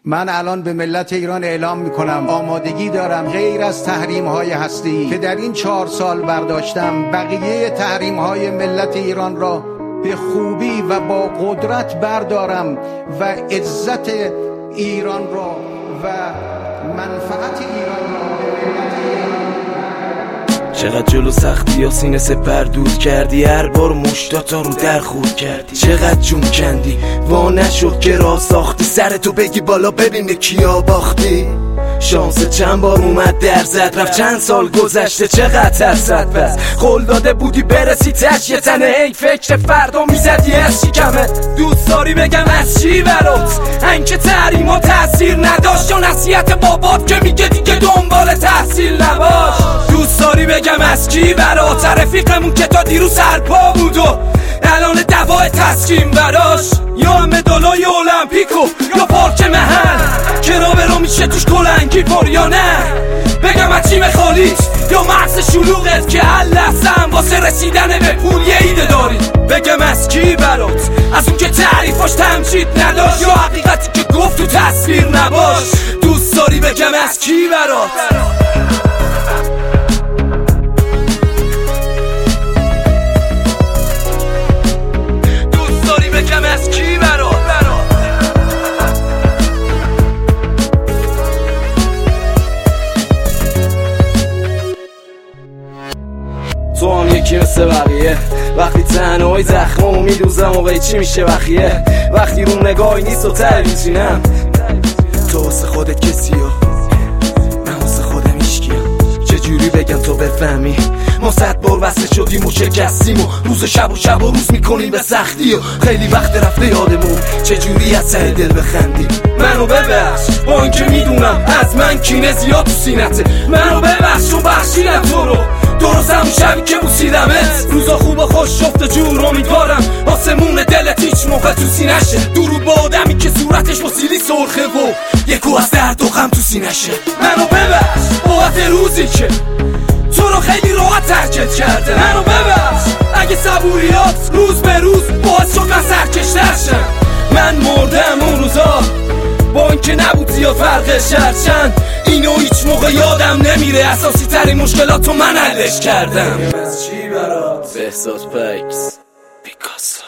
من الان به ملت ایران اعلام میکنم آمادگی دارم غیر از تحریم های هستی که در این 4 سال برداشتم، بقیه تحریم های ملت ایران را به خوبی و با قدرت بردارم و عزت ایران را و منفعت ایران را به ملت ایران. چقدر جلو سختی یا سینه سپر دود کردی، هر بار مشتاتا رو در خود کردی، چقدر جون کندی وا نشد که راه ساختی، سرتو بگی بالا ببین به کیا باختی. شانس چند بار اومد در زد رفت، چند سال گذشته چقدر ترسد، پس قول داده بودی برسی تش یه تنه، ای فکر فردا میزدی از چی کمه. دوست داری بگم از چی برات اینکه تحریم و تاثیر نداشت، یا نصیحت بابات که میگه دیگه دنبال تحصیل نباش. دوست داری بگم از کی برات رفیقمون که تا دیروز سرپا بود و الان دوای تسکین براش، یا مدالای المپیکو یا پارک محل که را برو میشه توش کلنگی پر یا نه. بگم از چی خالیت یا مغز شلوغت که هر لحظه هم واسه رسیدن به پول یه ایده داری. بگم از کی برات از اون که تعریفاش تمجید نداشت، یا حقیقتی که گفت تو تصویر نباش. دوست داری بگم از کی برات بگم از کی برات تو هم یکی مثل بقیه، وقتی تنهایی زخمامو میدوزم موقعی چی میشه بخیه، وقتی رو نگاهی نیست و ته میچینم. تو واسه خودت کسی و من واسه خودم هیچکیم، چجوری بگم تو بفهمی ما 100 بار وصله شدیم و شکستیم و روز شب و روز میکنیم به سختی، و خیلی وقت رفته یادمون چجوری از ته دل بخندیم. منو ببخش با اینکه میدونم از من کینه زیاد تو سینته، منو ببخش چون بخشیدم تو رو درست همون شبی که بوسیدمت. روزا خوب و خوش شفت جور امیدوارم آسمون دلت هیچ موقع تو سینشه، درود با آدمی که صورتش با سیلی سرخه و یکو از درد و غم تو سینشه. منو ببخش بابت روزی که تو رو خیلی راحت ترکت کرده، منو ببخش اگه صبوریات روز به روز باعث شد من سرکشتر شم. من مردم اون روزا با اینکه نبود زیاد فرقش چند، اینو هیچ موقع یادم نمیره، اساسی ترین مشکلاتو من حلش کردم. از چی برات بهزاد پیکس پیکاسو.